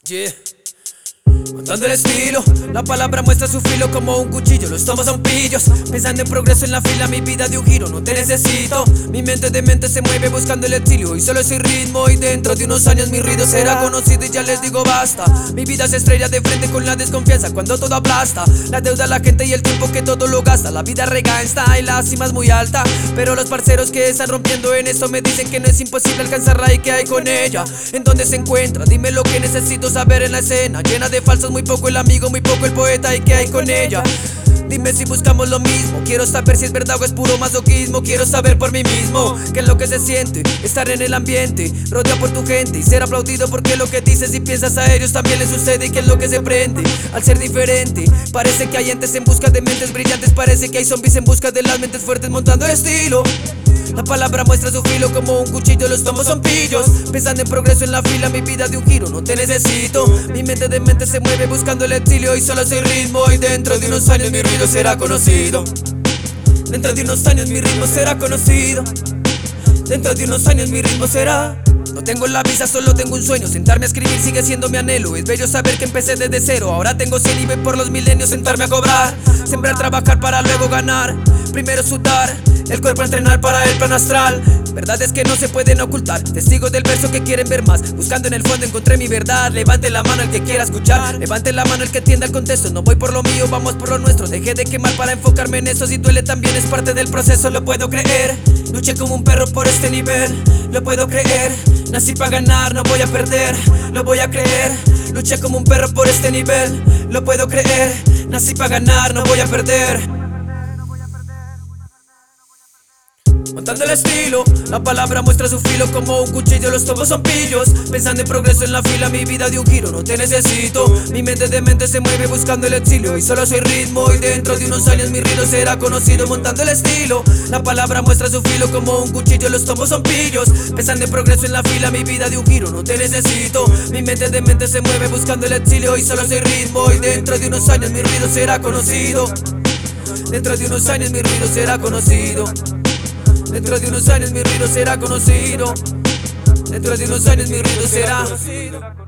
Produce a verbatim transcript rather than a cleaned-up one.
Yeah. Montando el estilo, la palabra muestra su filo como un cuchillo. Los tomos son pillos, pensando en progreso en la fila. Mi vida de un giro, no te necesito. Mi mente de mente se mueve buscando el exilio. Y solo soy ritmo, y dentro de unos años mi ruido será conocido. Y ya les digo basta. Mi vida se estrella de frente con la desconfianza cuando todo aplasta. La deuda, la gente y el tiempo que todo lo gasta. La vida regaña y la cima es muy alta. Pero los parceros que están rompiendo en esto me dicen que no es imposible alcanzarla. ¿Y qué hay con ella? ¿En dónde se encuentra? Dime lo que necesito saber en la escena llena de falsos, muy poco el amigo, muy poco el poeta. ¿Y qué hay con ella? Dime si buscamos lo mismo. Quiero saber si es verdad o es puro masoquismo. Quiero saber por mí mismo qué es lo que se siente estar en el ambiente, rodeado por tu gente y ser aplaudido porque lo que dices y piensas a ellos también les sucede. Y qué es lo que se prende al ser diferente. Parece que hay entes en busca de mentes brillantes. Parece que hay zombies en busca de las mentes fuertes montando estilo. La palabra muestra su filo como un cuchillo. Los tomos son pillos, pensando en progreso en la fila. Mi vida de un giro, no te necesito. Mi mente de mente se mueve buscando el exilio. Y solo soy ritmo, y dentro de unos años mi ruido será conocido. Dentro de unos años mi ritmo será conocido. Dentro de unos años mi ritmo será. No tengo la visa, solo tengo un sueño. Sentarme a escribir sigue siendo mi anhelo. Es bello saber que empecé desde cero. Ahora tengo cien y voy por los milenios. Sentarme a cobrar, sembrar, trabajar para luego ganar. Primero sudar, el cuerpo entrenar para el plano astral. Verdades que no se pueden ocultar, testigos del verso que quieren ver más. Buscando en el fondo encontré mi verdad. Levante la mano el que quiera escuchar, levante la mano el que entienda el contexto. No voy por lo mío, vamos por lo nuestro. Dejé de quemar para enfocarme en eso. Si duele también es parte del proceso, lo puedo creer. Luché como un perro por este nivel, lo puedo creer. Nací para ganar, no voy a perder, lo voy a creer. Luché como un perro por este nivel, lo puedo creer. Nací para ganar, no voy a perder. Montando el estilo, la palabra muestra su filo como un cuchillo. Los tomos son pillos, pensando en progreso en la fila. Mi vida de un giro, no te necesito. Mi mente de mente se mueve buscando el exilio. Y solo soy ritmo, y dentro de unos años mi ruido será conocido. Montando el estilo, la palabra muestra su filo como un cuchillo. Los tomos son pillos, pensando en progreso en la fila. Mi vida de un giro, no te necesito. Mi mente de mente se mueve buscando el exilio. Y solo soy ritmo, y dentro de unos años mi ruido será conocido. Dentro de unos años mi ruido será conocido. Dentro de unos años mi ruido será conocido. Dentro de unos años mi ruido será conocido.